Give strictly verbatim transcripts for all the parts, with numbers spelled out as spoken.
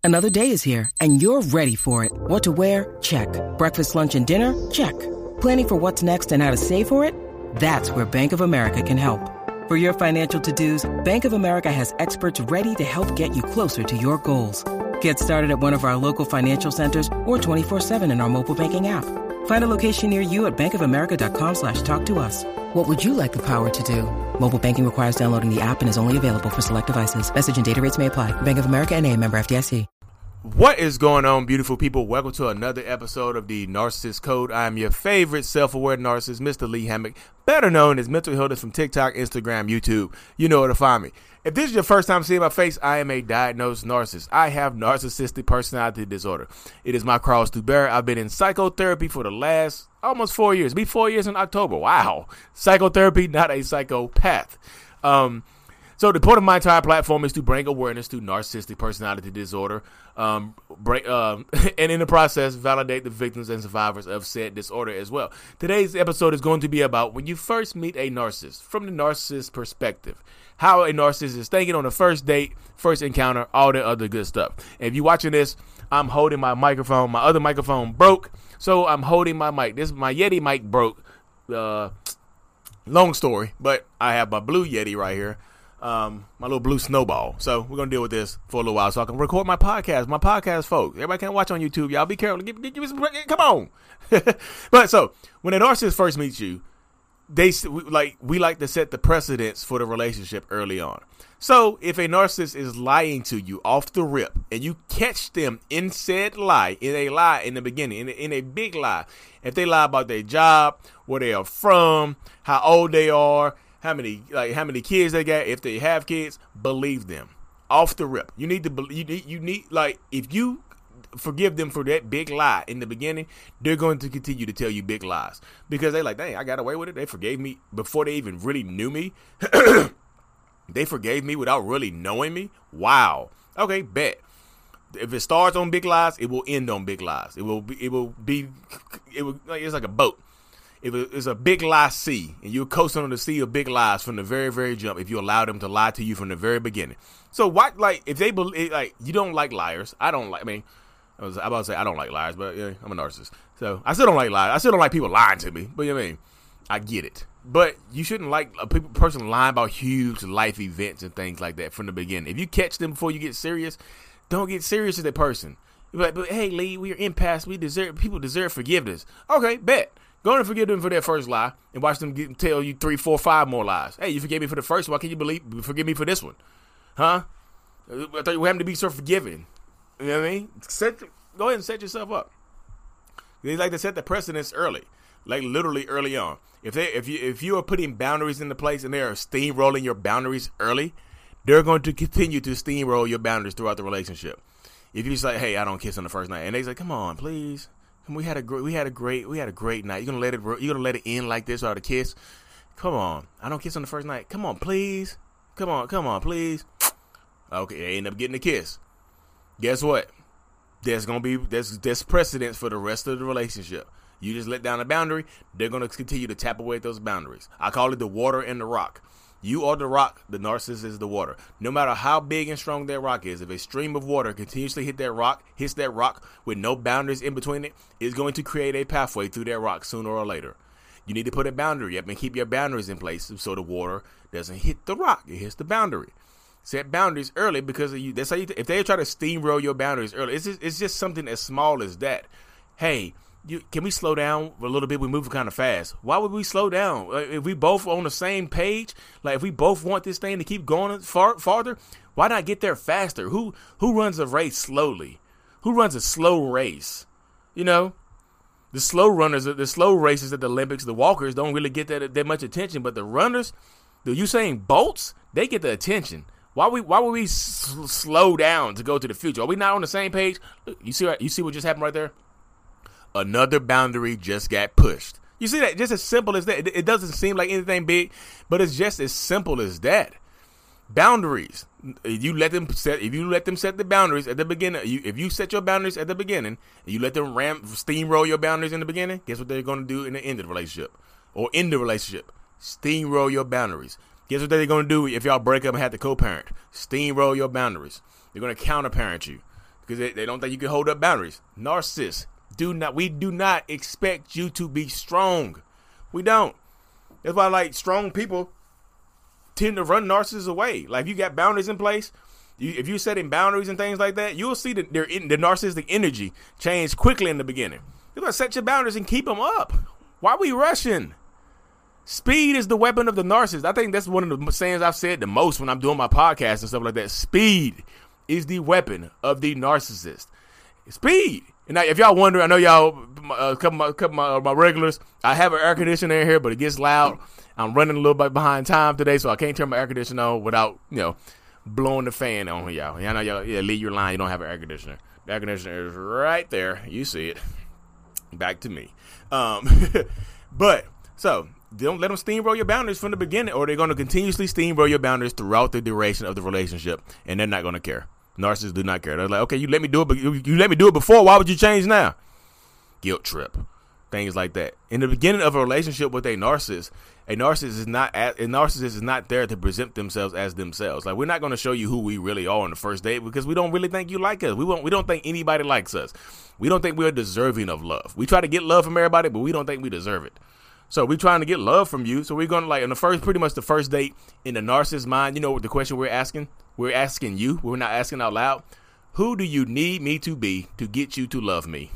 Another day is here, and you're ready for it. What to wear? Check. Breakfast, lunch, and dinner? Check. Planning for what's next and how to save for it? That's where Bank of America can help. For your financial to-dos, Bank of America has experts ready to help get you closer to your goals. Get started at one of our local financial centers or twenty-four seven in our mobile banking app. Find a location near you at bankofamerica.com slash talk to us. What would you like the power to do? Mobile banking requires downloading the app and is only available for select devices. Message and data rates may apply. Bank of America N A, member F D I C. What is going on, beautiful people? Welcome to another episode of the Narcissist Code. I am your favorite self-aware narcissist, Mister Lee Hammock, better known as Mental Healness from TikTok, Instagram, YouTube. You know where to find me. If this is your first time seeing my face, I am a diagnosed narcissist. I have narcissistic personality disorder. It is my cross to bear. I've been in psychotherapy for the last almost four years. Be four years in October. Wow. Psychotherapy, not a psychopath. Um... So the point of my entire platform is to bring awareness to narcissistic personality disorder, um, break, um, and in the process, validate the victims and survivors of said disorder as well. Today's episode is going to be about when you first meet a narcissist, from the narcissist perspective, how a narcissist is thinking on the first date, first encounter, all that other good stuff. And if you're watching this, I'm holding my microphone. My other microphone broke, so I'm holding my mic. This my Yeti mic broke. Uh, long story, but I have my blue Yeti right here. Um, my little blue snowball. So we're going to deal with this for a little while so I can record my podcast. My podcast, folks. Everybody can't watch on YouTube. Y'all be careful. Give, give, give me some, come on. But so when a narcissist first meets you, they like we like to set the precedence for the relationship early on. So if a narcissist is lying to you off the rip and you catch them in said lie, in a lie in the beginning, in a, in a big lie, if they lie about their job, where they are from, how old they are, How many like how many kids they got? If they have kids, believe them off the rip. You need to believe. You need, you need like if you forgive them for that big lie in the beginning, they're going to continue to tell you big lies because they like, dang, I got away with it. They forgave me before they even really knew me. They forgave me without really knowing me. Wow. Okay, bet. If it starts on big lies, it will end on big lies. It will be. It will be. It will. Like, it's like a boat. If it's a big lie sea, and you're coasting on the sea of big lies from the very, very jump, if you allow them to lie to you from the very beginning. So, why, like, if they believe, like, you don't like liars. I don't like, I mean, I was about to say I don't like liars, but yeah, I'm a narcissist. So, I still don't like liars. I still don't like people lying to me, but you know what I mean? I get it. But you shouldn't like a person lying about huge life events and things like that from the beginning. If you catch them before you get serious, don't get serious with that person. You're like, but hey, Lee, we are impasse. We deserve, people deserve forgiveness. Okay, bet. Go on and forgive them for their first lie and watch them get, tell you three, four, five more lies. Hey, you forgave me for the first one. Why can't you believe forgive me for this one? Huh? I thought you were having to be so forgiving. You know what I mean? Set, go ahead and set yourself up. They like to set the precedence early, like literally early on. If they, if you, if you are putting boundaries into place and they are steamrolling your boundaries early, they're going to continue to steamroll your boundaries throughout the relationship. If you just like, hey, I don't kiss on the first night, and they say, come on, please. We had a great, we had a great, we had a great night. You're gonna let it, you're gonna let it end like this without a kiss? Come on, I don't kiss on the first night. Come on, please. Come on, come on, please. Okay, they end up getting a kiss. Guess what? There's gonna be there's there's precedence for the rest of the relationship. You just let down a boundary, they're gonna continue to tap away at those boundaries. I call it the water and the rock. You are the rock, the narcissist is the water. No matter how big and strong that rock is, if a stream of water continuously hit that rock, hits that rock with no boundaries in between it, it's going to create a pathway through that rock sooner or later. You need to put a boundary up and keep your boundaries in place so the water doesn't hit the rock. It hits the boundary. Set boundaries early because of you. That's how you, if they try to steamroll your boundaries early, it's just, it's just something as small as that. Hey, You, can we slow down a little bit? We're moving kind of fast. Why would we slow down? If we both on the same page, like if we both want this thing to keep going far, farther, why not get there faster? Who who runs a race slowly? Who runs a slow race? You know, the slow runners, the slow races at the Olympics, the walkers don't really get that that much attention, but the runners, the Usain Bolts, they get the attention. Why we why would we s- slow down to go to the future? Are we not on the same page? Look, you see you see what just happened right there? Another boundary just got pushed. You see that? Just as simple as that. It, it doesn't seem like anything big, but it's just as simple as that. Boundaries. If you let them set, if you let them set the boundaries at the beginning, you, if you set your boundaries at the beginning, and you let them ram steamroll your boundaries in the beginning, guess what they're going to do in the end of the relationship, or in the relationship? Steamroll your boundaries. Guess what they're going to do if y'all break up and have to co-parent? Steamroll your boundaries. They're going to counter-parent you. because they, they don't think you can hold up boundaries. Narcissists do not. We do not expect you to be strong. We don't. That's why, like, strong people tend to run narcissists away. Like, if you got boundaries in place, you, if you're setting boundaries and things like that, you'll see the, their, the narcissistic energy change quickly in the beginning. You're going to set your boundaries and keep them up. Why are we rushing? Speed is the weapon of the narcissist. I think that's one of the sayings I've said the most when I'm doing my podcast and stuff like that. Speed is the weapon of the narcissist. Speed. And now, if y'all wonder, I know y'all, uh, a couple, of my, couple of my, uh, my regulars, I have an air conditioner in here, but it gets loud. I'm running a little bit behind time today, so I can't turn my air conditioner on without, you know, blowing the fan on y'all. I know y'all, yeah, leave your line. You don't have an air conditioner. The air conditioner is right there. You see it. Back to me. Um, but, so, don't let them steamroll your boundaries from the beginning, or they're going to continuously steamroll your boundaries throughout the duration of the relationship, and they're not going to care. Narcissists do not care. They're like, okay, you let me do it, but you, you let me do it before. Why would you change now? Guilt trip, things like that. In the beginning of a relationship with a narcissist, a narcissist is not a narcissist is not there to present themselves as themselves. Like, we're not going to show you who we really are on the first date because we don't really think you like us. We won't. We don't think anybody likes us. We don't think we're deserving of love. We try to get love from everybody, but we don't think we deserve it. So we're trying to get love from you. So we're going to, like, in the first, pretty much the first date, in the narcissist's mind, you know what the question we're asking? We're asking you. We're not asking out loud. Who do you need me to be to get you to love me?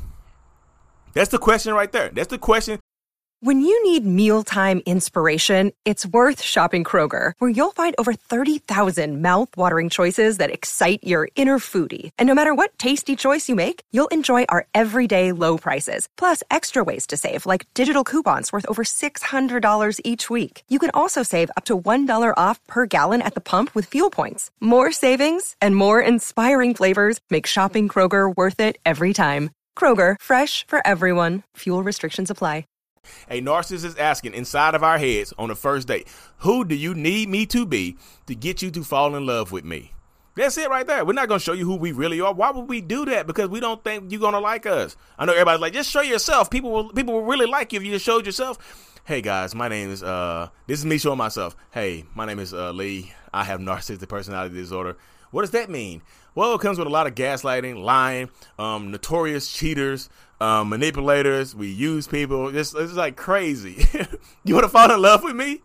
That's the question right there. That's the question. When you need mealtime inspiration, it's worth shopping Kroger, where you'll find over thirty thousand mouth-watering choices that excite your inner foodie. And no matter what tasty choice you make, you'll enjoy our everyday low prices, plus extra ways to save, like digital coupons worth over six hundred dollars each week. You can also save up to one dollar off per gallon at the pump with fuel points. More savings and more inspiring flavors make shopping Kroger worth it every time. Kroger, fresh for everyone. Fuel restrictions apply. A narcissist is asking inside of our heads on the first date, who do you need me to be to get you to fall in love with me? That's it right there. We're not going to show you who we really are. Why would we do that? Because we don't think you're going to like us. I know everybody's like, just show yourself. People will, people will really like you if you just showed yourself. Hey guys, my name is, uh, this is me showing myself. Hey, my name is uh, Lee. I have narcissistic personality disorder. What does that mean? Well, it comes with a lot of gaslighting, lying, um, notorious cheaters, um, manipulators. We use people. It's, it's like crazy. You want to fall in love with me?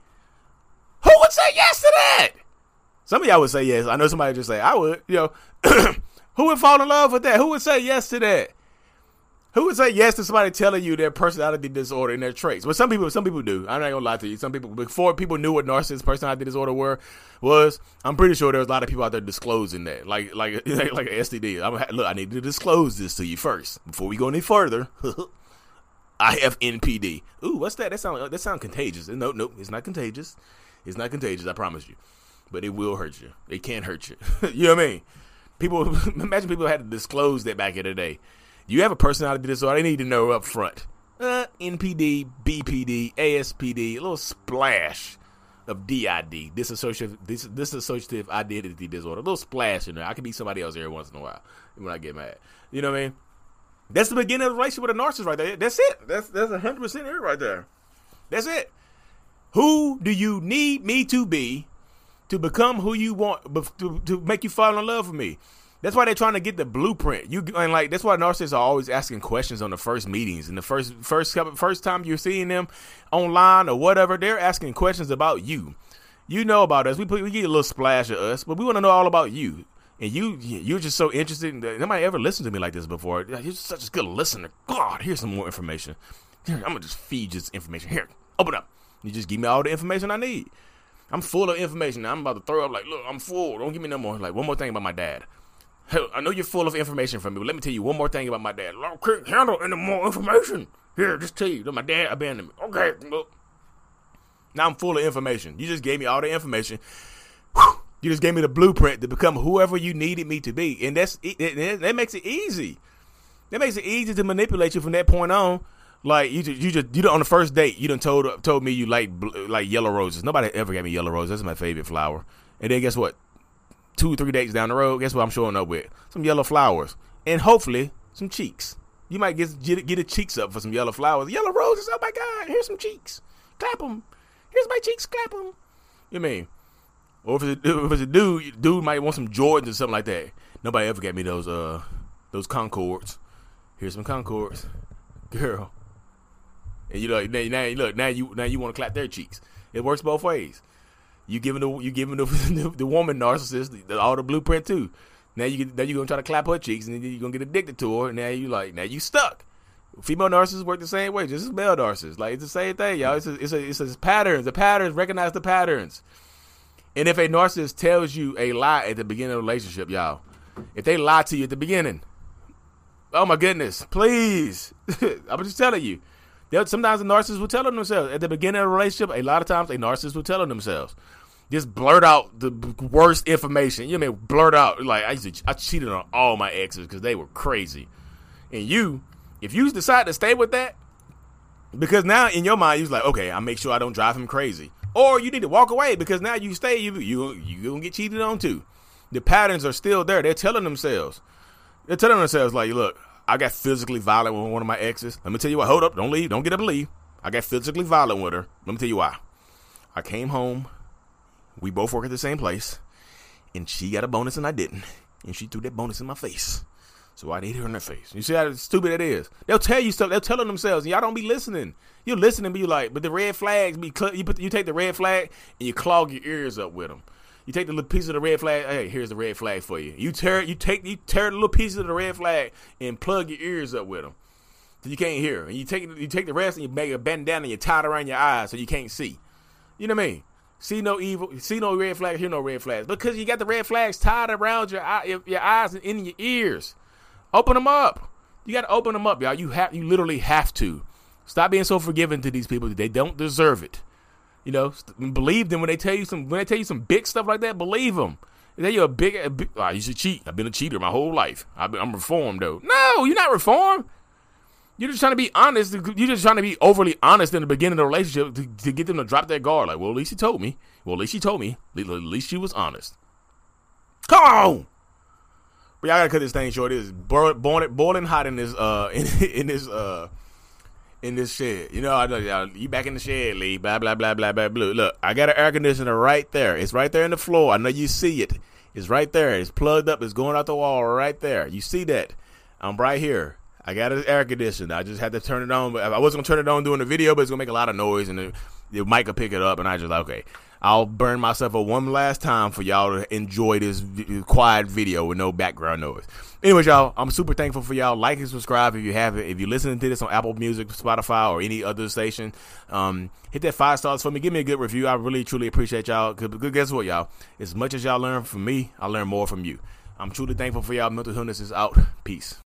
Who would say yes to that? Some of y'all would say yes. I know somebody would just say, I would. You know, who would fall in love with that? Who would say yes to that? Who would say yes to somebody telling you their personality disorder and their traits? Well, some people, some people do. I'm not gonna lie to you. Some people, before people knew what narcissist personality disorder were, was, I'm pretty sure there was a lot of people out there disclosing that, like, like, like an S T D. I'm, look, I need to disclose this to you first before we go any further. I have N P D. Ooh, what's that? That sound, that sound contagious. No, no, it's not contagious. It's not contagious. I promise you. But it will hurt you. It can hurt you. You know what I mean? People, imagine people had to disclose that back in the day. You have a personality disorder, they need to know up front. Uh, N P D, B P D, A S P D, a little splash of D I D, dissociative, dis- dissociative identity disorder, a little splash in there. I can be somebody else every once in a while when I get mad. You know what I mean? That's the beginning of the relationship with a narcissist right there. That's it. That's that's one hundred percent it right there. That's it. Who do you need me to be to become who you want, to, to make you fall in love with me? That's why they're trying to get the blueprint. You and like that's why narcissists are always asking questions on the first meetings and the first first first time you're seeing them online or whatever. They're asking questions about you. You know about us. We put we get a little splash of us, but we want to know all about you. And you you're just so interested. That nobody ever listened to me like this before. You're just such a good listener. God, here's some more information. Here, I'm gonna just feed you this information. Here, open up. You just give me all the information I need. I'm full of information. Now I'm about to throw up. Like, look, I'm full. Don't give me no more. Like, one more thing about my dad. Hell, I know you're full of information from me, but let me tell you one more thing about my dad. I can't handle any more information. Here, just tell you that my dad abandoned me. Okay, well, now I'm full of information. You just gave me all the information. Whew. You just gave me the blueprint to become whoever you needed me to be, and that's it, it, that makes it easy. That makes it easy to manipulate you from that point on. Like you, just, you just you done, on the first date, you done told told me you like like yellow roses. Nobody ever gave me yellow roses. That's my favorite flower. And then guess what? Two, three dates down the road, guess what I'm showing up with? Some yellow flowers. And hopefully, some cheeks. You might get get, get the cheeks up for some yellow flowers. Yellow roses, oh my God, here's some cheeks. Clap them. Here's my cheeks, clap them. You know what I mean? Or if it's, a, if it's a dude, dude might want some Jordans or something like that. Nobody ever gave me those uh those Concords. Here's some Concords, girl. And you know, now, now look, now you now you want to clap their cheeks. It works both ways. You giving the you giving the the, the woman narcissist the, all the blueprint too. Now you now you gonna try to clap her cheeks, and then you're gonna get addicted to her. And now you like now you stuck. Female narcissists work the same way, just as male narcissists. Like, it's the same thing, y'all. It's a, it's a, it's a patterns. The patterns, recognize the patterns. And if a narcissist tells you a lie at the beginning of a relationship, y'all, if they lie to you at the beginning, oh my goodness, please. I'm just telling you. Sometimes the narcissist will tell them themselves at the beginning of a relationship. A lot of times, a narcissist will tell them themselves. Just blurt out the worst information. You know what I mean? Blurt out, like, I used to, I cheated on all my exes because they were crazy. And you, if you decide to stay with that, because now in your mind, you're like, okay, I'll make sure I don't drive him crazy. Or you need to walk away because now you stay, you you you gonna get cheated on too. The patterns are still there. They're telling themselves. They're telling themselves, like, look, I got physically violent with one of my exes. Let me tell you what. Hold up. Don't leave. Don't get up and leave. I got physically violent with her. Let me tell you why. I came home. We both work at the same place. And she got a bonus and I didn't. And she threw that bonus in my face. So I hit her in her face. You see how stupid it is? They'll tell you stuff. They're telling themselves. And y'all don't be listening. You're listening, but you like, but the red flags be. Cl- you put. You take the red flag and you clog your ears up with them. You take the little piece of the red flag. Hey, here's the red flag for you. You tear. You take. You tear the little piece of the red flag and plug your ears up with them, so you can't hear. And you take. You take the rest and you make a bandana and you tie it around your eyes so you can't see. You know what I mean? See no evil. See no red flags. Hear no red flags. Because you got the red flags tied around your eye, your eyes and in your ears. Open them up. You got to open them up, y'all. You have. You literally have to. Stop being so forgiving to these people. They don't deserve it. You know, believe them when they tell you some when they tell you some big stuff like that. Believe them. If you're a big, a big oh, you should cheat. I've been a cheater my whole life. I've been, I'm reformed though. No, you're not reformed. You're just trying to be honest. You're just trying to be overly honest in the beginning of the relationship to, to get them to drop their guard. Like, well, at least he told me. Well, at least he told me. At least she was honest. Come on. But y'all gotta cut this thing short. It is boiling, boiling hot in this uh in, in this uh. in this shed. You know, I know you back in the shed, Lee. Blah, blah, blah, blah, blah, blah. Look, I got an air conditioner right there. It's right there in the floor. I know you see it. It's right there. It's plugged up. It's going out the wall right there. You see that? I'm right here. I got an air conditioner. I just had to turn it on. But I wasn't going to turn it on during the video, but it's going to make a lot of noise, and the, the mic will pick it up. And I just like, okay, I'll burn myself up one last time for y'all to enjoy this v- quiet video with no background noise. Anyways, y'all, I'm super thankful for y'all. Like and subscribe if you haven't. If you're listening to this on Apple Music, Spotify, or any other station, um, hit that five stars for me. Give me a good review. I really, truly appreciate y'all. Because guess what, y'all? As much as y'all learn from me, I learn more from you. I'm truly thankful for y'all. Mental Illness is out. Peace.